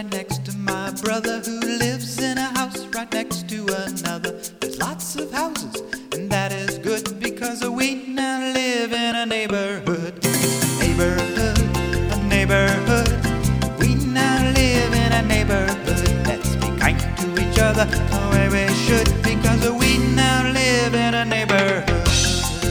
right next to my brother who lives in a house right next to another. There's lots of houses, and that is good because we now live in a neighborhood. A neighborhood.